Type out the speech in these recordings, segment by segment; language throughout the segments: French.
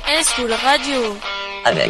School Radio avec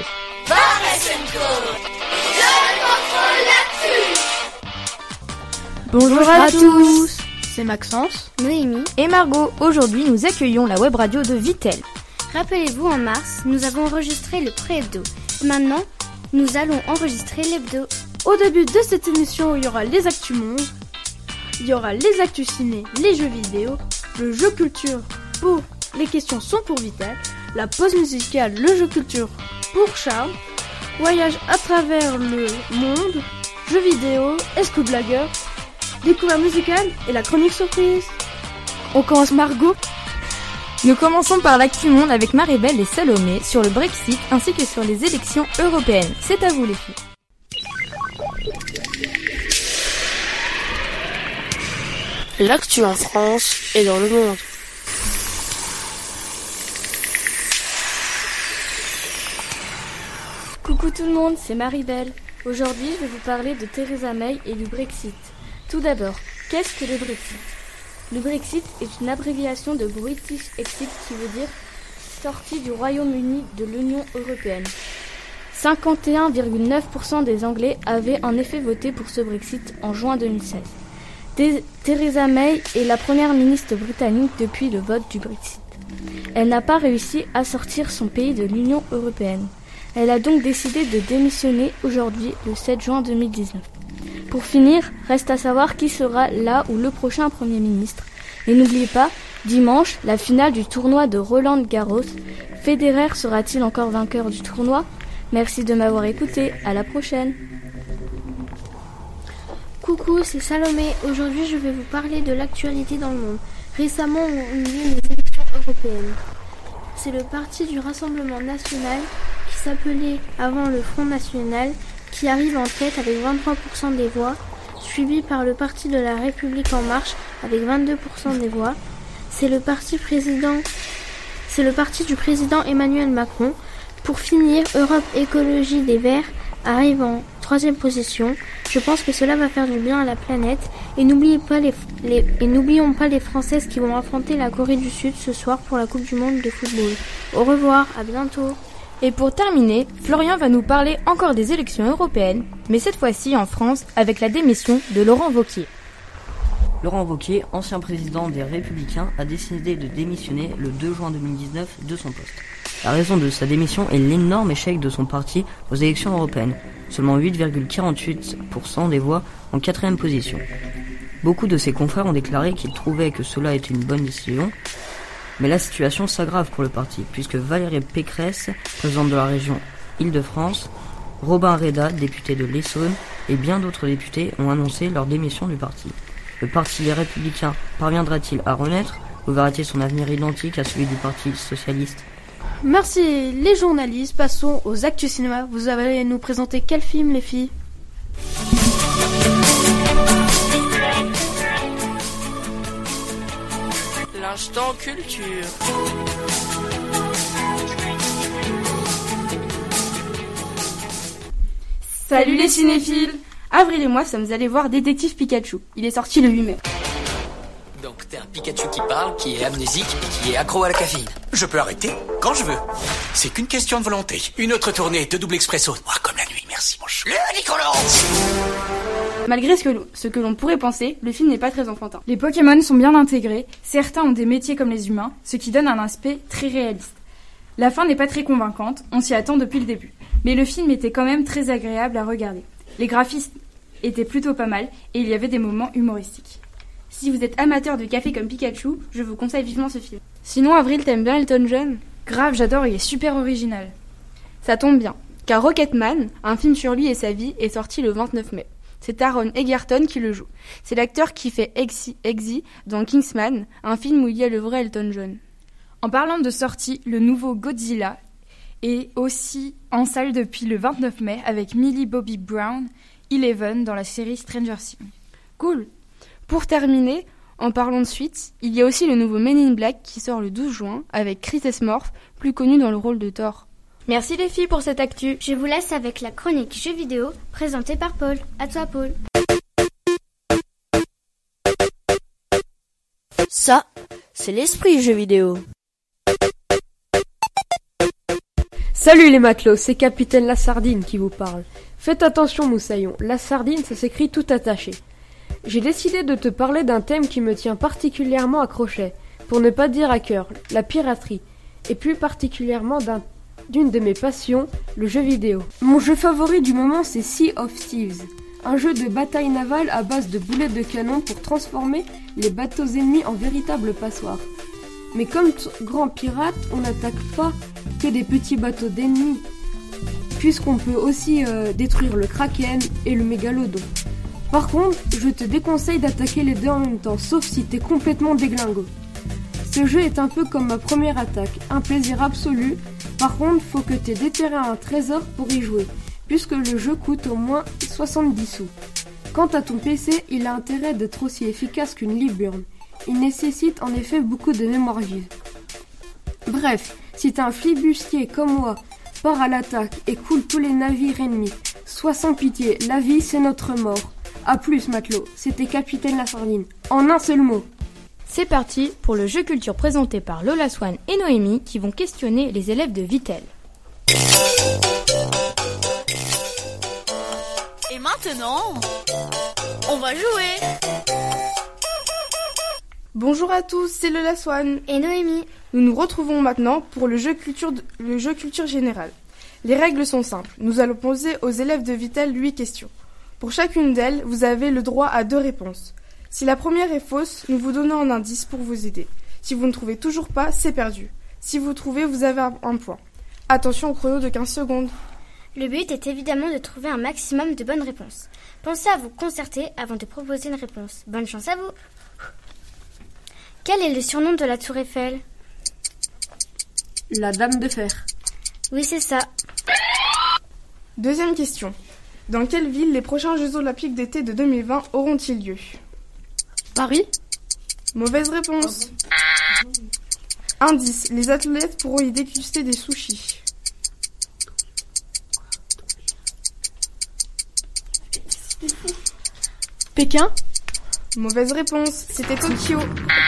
Bonjour à tous, c'est Maxence, Noémie et Margot. Aujourd'hui, nous accueillons la web radio de Vitel. Rappelez-vous, en mars, nous avons enregistré le pré-hebdo. Maintenant, nous allons enregistrer l'hebdo. Au début de cette émission, il y aura les actus monde, il y aura les actus ciné, les jeux vidéo, le jeu culture pour les questions sont pour Vitel, la pause musicale, le jeu culture pour Charles, voyage à travers le monde, jeux vidéo, Escou blagueur, découverte musicale et la chronique surprise. On commence Margot. Nous commençons par l'actu monde avec Maribel et Salomé sur le Brexit ainsi que sur les élections européennes. C'est à vous les filles. L'actu en France et dans le monde. Coucou tout le monde, c'est Maribel. Aujourd'hui, je vais vous parler de Theresa May et du Brexit. Tout d'abord, qu'est-ce que le Brexit ? Le Brexit est une abréviation de British Exit qui veut dire sortie du Royaume-Uni de l'Union européenne. 51,9% des Anglais avaient en effet voté pour ce Brexit en juin 2016. Theresa May est la première ministre britannique depuis le vote du Brexit. Elle n'a pas réussi à sortir son pays de l'Union européenne. Elle a donc décidé de démissionner aujourd'hui, le 7 juin 2019. Pour finir, reste à savoir qui sera là ou le prochain Premier ministre. Et n'oubliez pas, dimanche, la finale du tournoi de Roland Garros. Federer sera-t-il encore vainqueur du tournoi ? Merci de m'avoir écouté, à la prochaine. Coucou, c'est Salomé. Aujourd'hui, je vais vous parler de l'actualité dans le monde. Récemment ont eu lieu les élections européennes. C'est le parti du Rassemblement national, qui s'appelait avant le Front national, qui arrive en tête avec 23% des voix, suivi par le parti de la République en marche avec 22% des voix. C'est le parti du président Emmanuel Macron. Pour finir, Europe Écologie des Verts arrive en 3e position. Je pense que cela va faire du bien à la planète. Et n'oublions pas les Françaises qui vont affronter la Corée du Sud ce soir pour la Coupe du Monde de football. Au revoir, à bientôt. Et pour terminer, Florian va nous parler encore des élections européennes, mais cette fois-ci en France avec la démission de Laurent Wauquiez. Laurent Wauquiez, ancien président des Républicains, a décidé de démissionner le 2 juin 2019 de son poste. La raison de sa démission est l'énorme échec de son parti aux élections européennes, seulement 8,48% des voix en 4e position. Beaucoup de ses confrères ont déclaré qu'ils trouvaient que cela était une bonne décision, mais la situation s'aggrave pour le parti, puisque Valérie Pécresse, présidente de la région Île-de-France, Robin Reda, député de l'Essonne, et bien d'autres députés ont annoncé leur démission du parti. Le parti Les Républicains parviendra-t-il à renaître ou verra-t-il son avenir identique à celui du parti socialiste ? Merci les journalistes, passons aux actus cinéma. Vous allez nous présenter quel film les filles ? L'instant culture. Salut les cinéphiles ! Avril et moi sommes allés voir Détective Pikachu. Il est sorti le 8 mai. Donc t'es un Pikachu qui parle, qui est amnésique et qui est accro à la caféine. Je peux arrêter quand je veux. C'est qu'une question de volonté. Une autre tournée de double expresso. Noir comme la nuit, merci mon chou. Le Nicolas. Malgré ce que l'on pourrait penser, le film n'est pas très enfantin. Les Pokémon sont bien intégrés, certains ont des métiers comme les humains, ce qui donne un aspect très réaliste. La fin n'est pas très convaincante, on s'y attend depuis le début. Mais le film était quand même très agréable à regarder. Les graphismes étaient plutôt pas mal et il y avait des moments humoristiques. Si vous êtes amateur de café comme Pikachu, je vous conseille vivement ce film. Sinon, Avril, t'aimes bien Elton John ? Grave, j'adore, il est super original. Ça tombe bien, car Rocketman, un film sur lui et sa vie, est sorti le 29 mai. C'est Taron Egerton qui le joue. C'est l'acteur qui fait Eggsy dans Kingsman, un film où il y a le vrai Elton John. En parlant de sortie, le nouveau Godzilla est aussi en salle depuis le 29 mai avec Millie Bobby Brown, Eleven dans la série Stranger Things. Cool. Pour terminer, en parlant de suite, il y a aussi le nouveau Men in Black qui sort le 12 juin avec Chris Hemsworth, plus connu dans le rôle de Thor. Merci les filles pour cette actu. Je vous laisse avec la chronique jeux vidéo présentée par Paul. À toi Paul. Ça, c'est l'esprit jeu vidéo. Salut les matelots, c'est Capitaine La Sardine qui vous parle. Faites attention Moussaillon, La Sardine ça s'écrit tout attaché. J'ai décidé de te parler d'un thème qui me tient particulièrement à crochet, pour ne pas dire à cœur, la piraterie, et plus particulièrement d'une de mes passions, le jeu vidéo. Mon jeu favori du moment c'est Sea of Thieves, un jeu de bataille navale à base de boulettes de canon pour transformer les bateaux ennemis en véritables passoires. Mais comme grand pirate, on n'attaque pas que des petits bateaux d'ennemis, puisqu'on peut aussi détruire le kraken et le mégalodon. Par contre, je te déconseille d'attaquer les deux en même temps, sauf si t'es complètement déglingo. Ce jeu est un peu comme ma première attaque, un plaisir absolu. Par contre, faut que t'aies déterré un trésor pour y jouer, puisque le jeu coûte au moins 70 sous. Quant à ton PC, il a intérêt d'être aussi efficace qu'une Liburne. Il nécessite en effet beaucoup de mémoire vive. Bref, si t'es un flibustier comme moi, pars à l'attaque et coule tous les navires ennemis. Sois sans pitié, la vie c'est notre mort. A plus matelot, c'était Capitaine La Sardine. En un seul mot. C'est parti pour le jeu culture présenté par Lola Swan et Noémie qui vont questionner les élèves de Vittel. Et maintenant, on va jouer. Bonjour à tous, c'est Lola Swan et Noémie. Nous nous retrouvons maintenant pour le jeu culture générale. Les règles sont simples. Nous allons poser aux élèves de Vittel 8 questions. Pour chacune d'elles, vous avez le droit à 2 réponses. Si la première est fausse, nous vous donnons un indice pour vous aider. Si vous ne trouvez toujours pas, c'est perdu. Si vous trouvez, vous avez un point. Attention au chrono de 15 secondes. Le but est évidemment de trouver un maximum de bonnes réponses. Pensez à vous concerter avant de proposer une réponse. Bonne chance à vous. Quel est le surnom de la Tour Eiffel ? La Dame de Fer. Oui, c'est ça. Deuxième question. Dans quelle ville les prochains Jeux Olympiques d'été de 2020 auront-ils lieu ? Paris ? Mauvaise réponse. Indice. Les athlètes pourront y déguster des sushis. Pékin ? Mauvaise réponse. C'était Tokyo.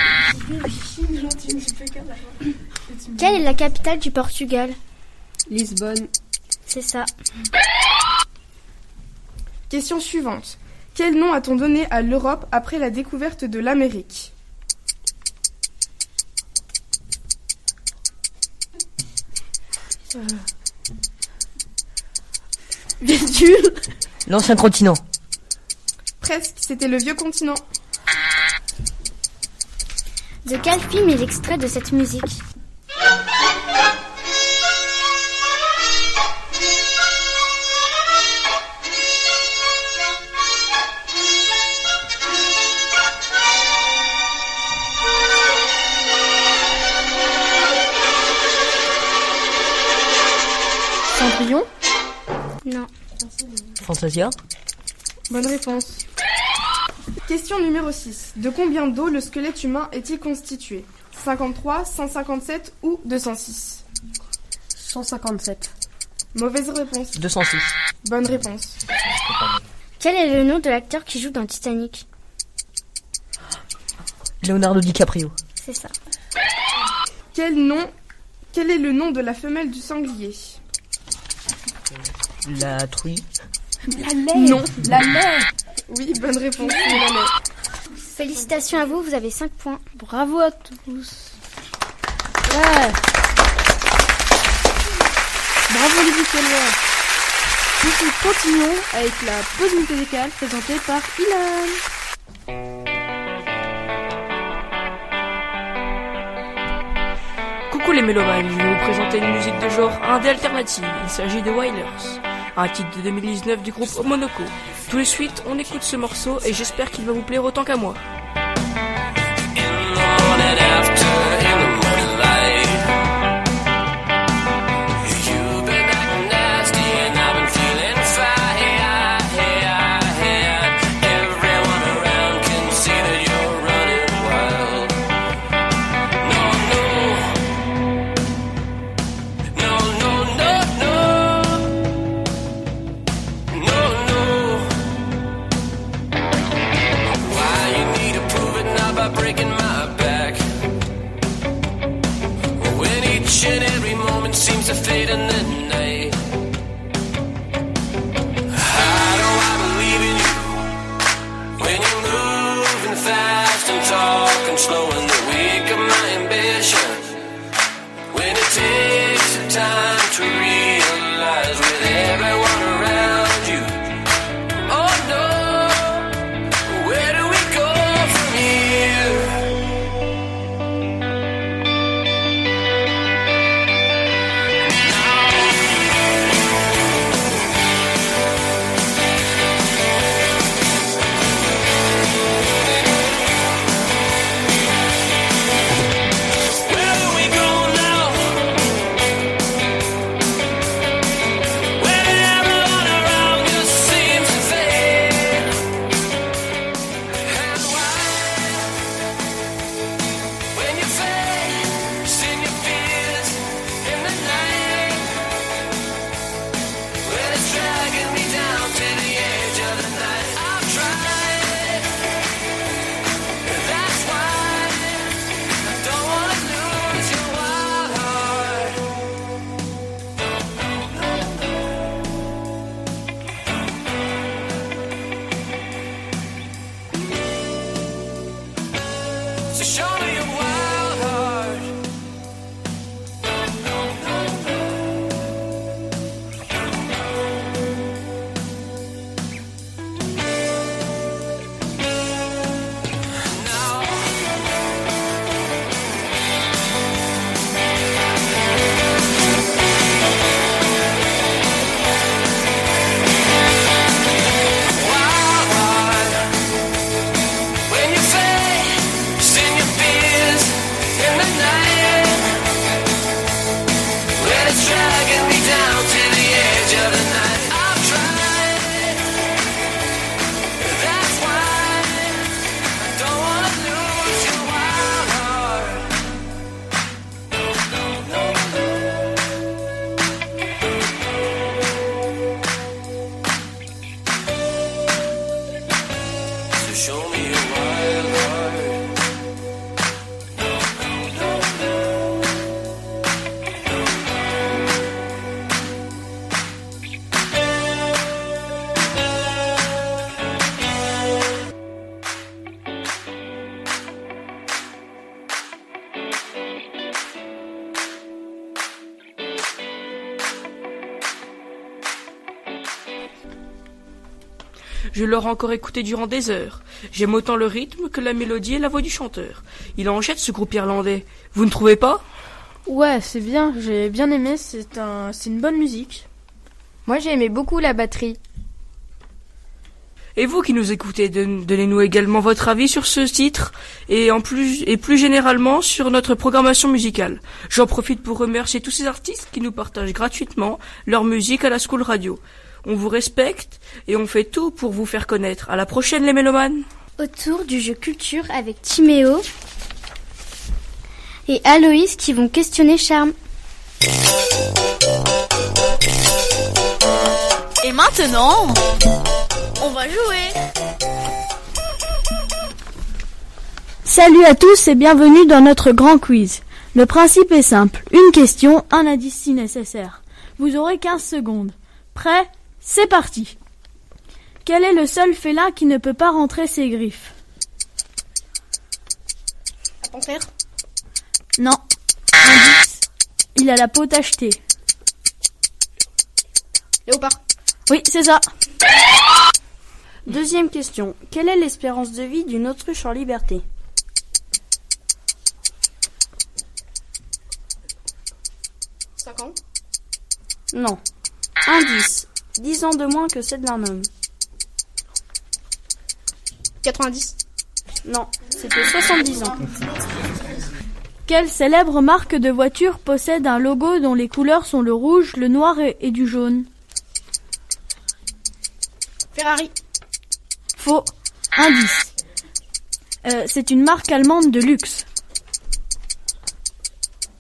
Quelle est la capitale du Portugal ? Lisbonne. C'est ça. Question suivante. Quel nom a-t-on donné à l'Europe après la découverte de l'Amérique ? Virgule. L'ancien continent. Presque, c'était le vieux continent. De quel film est l'extrait de cette musique ? Cendrillon ? Non. Fantasia. Bonne réponse. Question numéro 6. De combien d'eau le squelette humain est-il constitué ? 53, 157 ou 206 ? 157. Mauvaise réponse. 206. Bonne réponse. Quel est le nom de l'acteur qui joue dans Titanic ? Leonardo DiCaprio. C'est ça. Quel est le nom de la femelle du sanglier ? La truie. La lait. Non, la lait. Oui, bonne réponse, c'est la lait. Félicitations à vous, vous avez 5 points. Bravo à tous. Ouais. Bravo les Vittellois. Nous continuons avec la pause musicale présentée par Ilan. Coucou les mélomanes, je vais vous présenter une musique de genre indé alternative. Il s'agit de Wailers, un titre de 2019 du groupe Monaco. Tout de suite, on écoute ce morceau et j'espère qu'il va vous plaire autant qu'à moi. Seems to fade in the night. Je l'aurai encore écouté durant des heures. J'aime autant le rythme que la mélodie et la voix du chanteur. Il en jette ce groupe irlandais. Vous ne trouvez pas ? Ouais, c'est bien, j'ai bien aimé, c'est une bonne musique. Moi, j'ai aimé beaucoup la batterie. Et vous qui nous écoutez, donnez-nous également votre avis sur ce titre et plus généralement sur notre programmation musicale. J'en profite pour remercier tous ces artistes qui nous partagent gratuitement leur musique à la School Radio. On vous respecte et on fait tout pour vous faire connaître. À la prochaine les mélomanes. Autour du jeu culture avec Timéo et Aloïs qui vont questionner Charme. Et maintenant, on va jouer. Salut à tous et bienvenue dans notre grand quiz. Le principe est simple, une question, un indice si nécessaire. Vous aurez 15 secondes. Prêt ? C'est parti. Quel est le seul félin qui ne peut pas rentrer ses griffes ? La panthère ? Non. Indice. Il a la peau tachetée. Léopard ? Oui, c'est ça. Deuxième question. Quelle est l'espérance de vie d'une autruche en liberté ? 5 ans ? Non. Indice. 10 ans de moins que celle d'un homme. 90 ? Non, c'était 70 ans. Quelle célèbre marque de voiture possède un logo dont les couleurs sont le rouge, le noir et du jaune ? Ferrari ? Faux. Indice. C'est une marque allemande de luxe. Porsche ?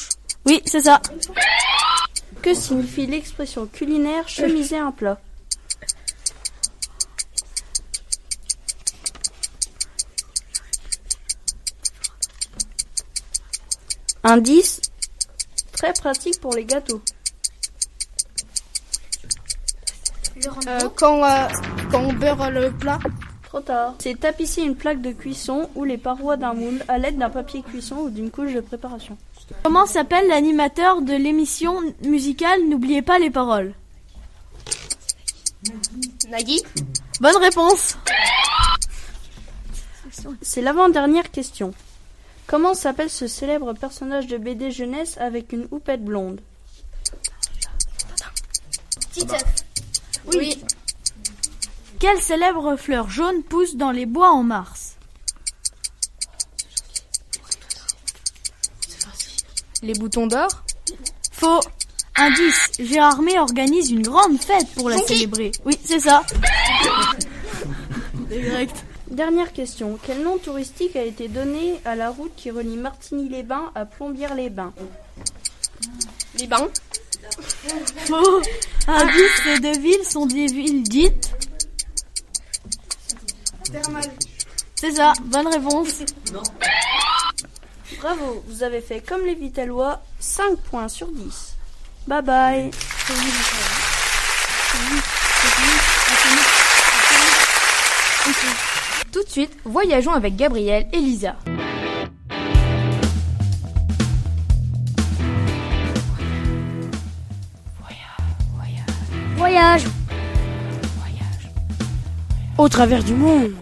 Oui, c'est ça. Que signifie l'expression culinaire chemiser un plat ? Indice. Très pratique pour les gâteaux. Quand on beurre le plat ? Trop tard. C'est tapisser une plaque de cuisson ou les parois d'un moule à l'aide d'un papier cuisson ou d'une couche de préparation. Comment s'appelle l'animateur de l'émission musicale N'oubliez pas les paroles ? Nagui ? Bonne réponse. C'est l'avant-dernière question. Comment s'appelle ce célèbre personnage de BD jeunesse avec une houppette blonde ? Titeuf. Oui. Quelle célèbre fleur jaune pousse dans les bois en mars ? Les boutons d'or ? Faux. Indice. Gérard May organise une grande fête pour la célébrer. Oui, c'est ça. Direct. Dernière question. Quel nom touristique a été donné à la route qui relie Martigny-les-Bains à Plombières-les-Bains ? Les bains ? Faux. Indice. Ces deux villes sont des villes dites Thermal. C'est ça. Bonne réponse. Non. Bravo, vous avez fait comme les Vitallois, 5 points sur 10. Bye bye. Tout de suite, voyageons avec Gabriel et Lisa. Voyage. Au travers du monde.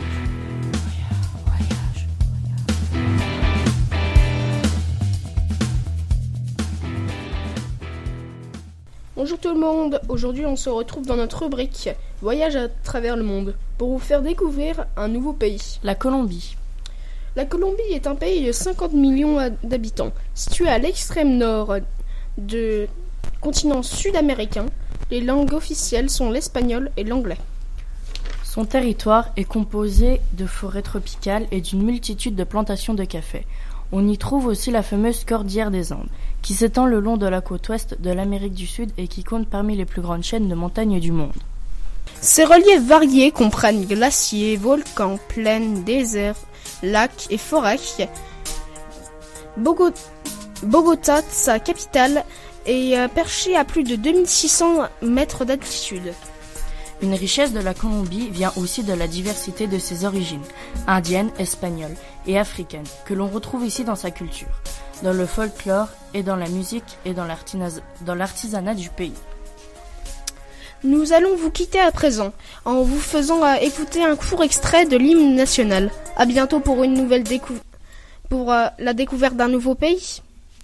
Bonjour tout le monde, aujourd'hui on se retrouve dans notre rubrique Voyage à travers le monde pour vous faire découvrir un nouveau pays. La Colombie. La Colombie est un pays de 50 millions d'habitants, situé à l'extrême nord du continent sud-américain. Les langues officielles sont l'espagnol et l'anglais. Son territoire est composé de forêts tropicales et d'une multitude de plantations de café. On y trouve aussi la fameuse cordillère des Andes, qui s'étend le long de la côte ouest de l'Amérique du Sud et qui compte parmi les plus grandes chaînes de montagnes du monde. Ces reliefs variés comprennent glaciers, volcans, plaines, déserts, lacs et forêts. Bogota, sa capitale, est perchée à plus de 2600 mètres d'altitude. Une richesse de la Colombie vient aussi de la diversité de ses origines, indiennes, espagnoles et africaines, que l'on retrouve ici dans sa culture, dans le folklore et dans la musique et dans l'artisanat du pays. Nous allons vous quitter à présent en vous faisant écouter un court extrait de l'hymne national. À bientôt pour une nouvelle la découverte d'un nouveau pays.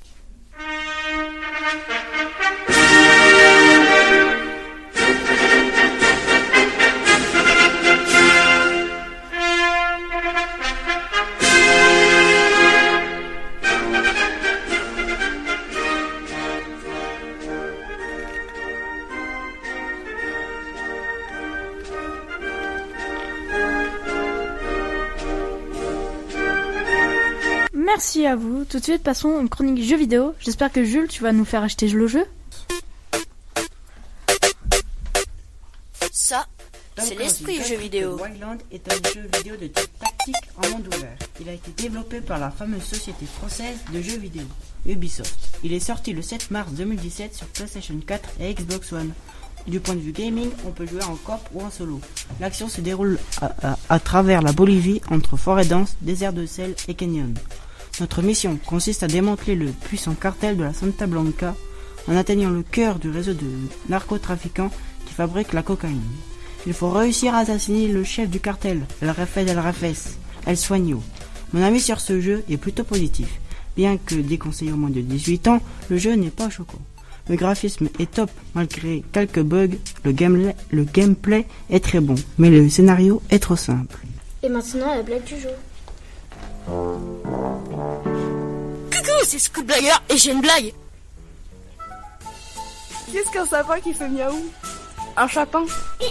Merci à vous. Tout de suite, passons à une chronique jeux vidéo. J'espère que Jules, tu vas nous faire acheter le jeu. Ça, c'est l'esprit jeu vidéo. Wildland est un jeu vidéo de type tactique en monde ouvert. Il a été développé par la fameuse société française de jeux vidéo, Ubisoft. Il est sorti le 7 mars 2017 sur PlayStation 4 et Xbox One. Du point de vue gaming, on peut jouer en coop ou en solo. L'action se déroule à travers la Bolivie, entre forêts denses, déserts de sel et canyons. Notre mission consiste à démanteler le puissant cartel de la Santa Blanca en atteignant le cœur du réseau de narcotrafiquants qui fabrique la cocaïne. Il faut réussir à assassiner le chef du cartel, El Jefes, El Sueño. Mon avis sur ce jeu est plutôt positif. Bien que déconseillé aux moins de 18 ans, le jeu n'est pas choquant. Le graphisme est top malgré quelques bugs, le gameplay est très bon, mais le scénario est trop simple. Et maintenant la blague du jour. Coucou, c'est Scoot Blagueur et j'ai une blague. Qu'est-ce qu'un sapin qui fait miaou? Un chapin.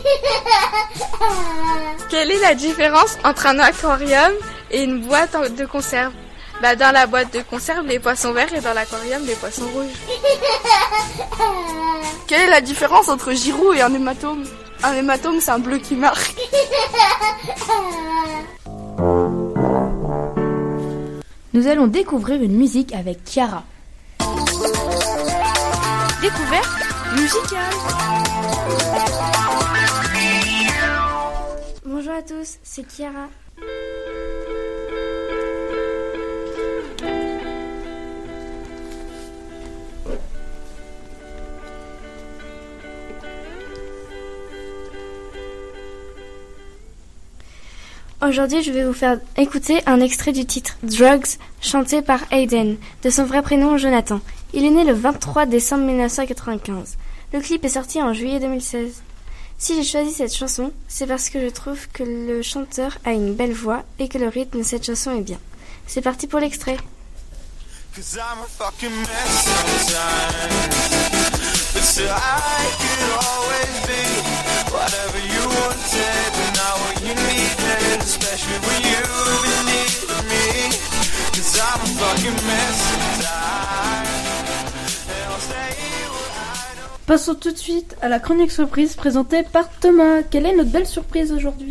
Quelle est la différence entre un aquarium et une boîte de conserve? Dans la boîte de conserve, les poissons verts et dans l'aquarium, les poissons rouges. Quelle est la différence entre Giroud et un hématome? Un hématome, c'est un bleu qui marque. Nous allons découvrir une musique avec Chiara. Découverte musicale. Bonjour à tous, c'est Chiara. Aujourd'hui, je vais vous faire écouter un extrait du titre Drugs, chanté par Hayden, de son vrai prénom Jonathan. Il est né le 23 décembre 1995. Le clip est sorti en juillet 2016. Si j'ai choisi cette chanson, c'est parce que je trouve que le chanteur a une belle voix et que le rythme de cette chanson est bien. C'est parti pour l'extrait. Passons tout de suite à la chronique surprise présentée par Thomas. Quelle est notre belle surprise aujourd'hui?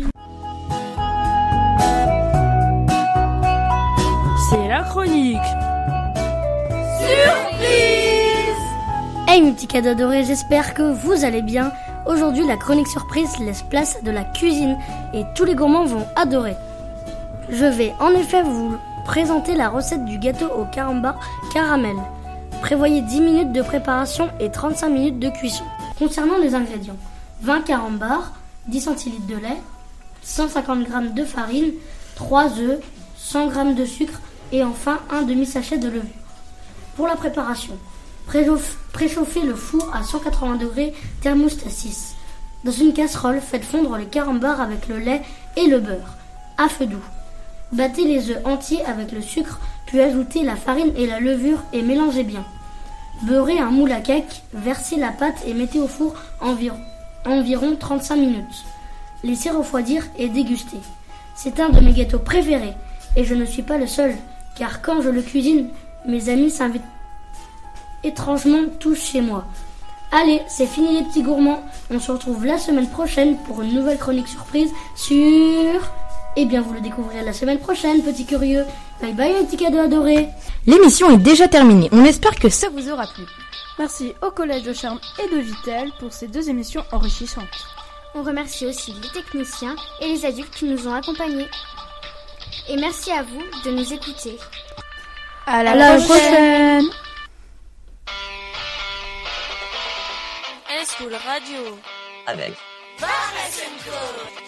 C'est la chronique surprise. Hey mes petits cadeaux adorés, j'espère que vous allez bien. Aujourd'hui, la chronique surprise laisse place à de la cuisine et tous les gourmands vont adorer. Je vais en effet vous présenter la recette du gâteau au carambar caramel. Prévoyez 10 minutes de préparation et 35 minutes de cuisson. Concernant les ingrédients, 20 carambars, 10 centilitres de lait, 150 g de farine, 3 œufs, 100 g de sucre et enfin un demi-sachet de levure. Pour la préparation, préchauffez le four à 180 degrés thermostat 6. Dans une casserole, faites fondre les carambars avec le lait et le beurre, à feu doux. Battez les œufs entiers avec le sucre, puis ajoutez la farine et la levure et mélangez bien. Beurrez un moule à cake, versez la pâte et mettez au four environ 35 minutes. Laissez refroidir et dégustez. C'est un de mes gâteaux préférés et je ne suis pas le seul, car quand je le cuisine, mes amis s'invitent étrangement tous chez moi. Allez, c'est fini les petits gourmands. On se retrouve la semaine prochaine pour une nouvelle chronique surprise sur... Eh bien, vous le découvrirez la semaine prochaine, petits curieux. Bye bye, les petits cadeaux adorés. L'émission est déjà terminée. On espère que ça vous aura plu. Merci au Collège de Charmes et de Vitel pour ces 2 émissions enrichissantes. On remercie aussi les techniciens et les adultes qui nous ont accompagnés. Et merci à vous de nous écouter. À la prochaine. School Radio. avec Barres & Co.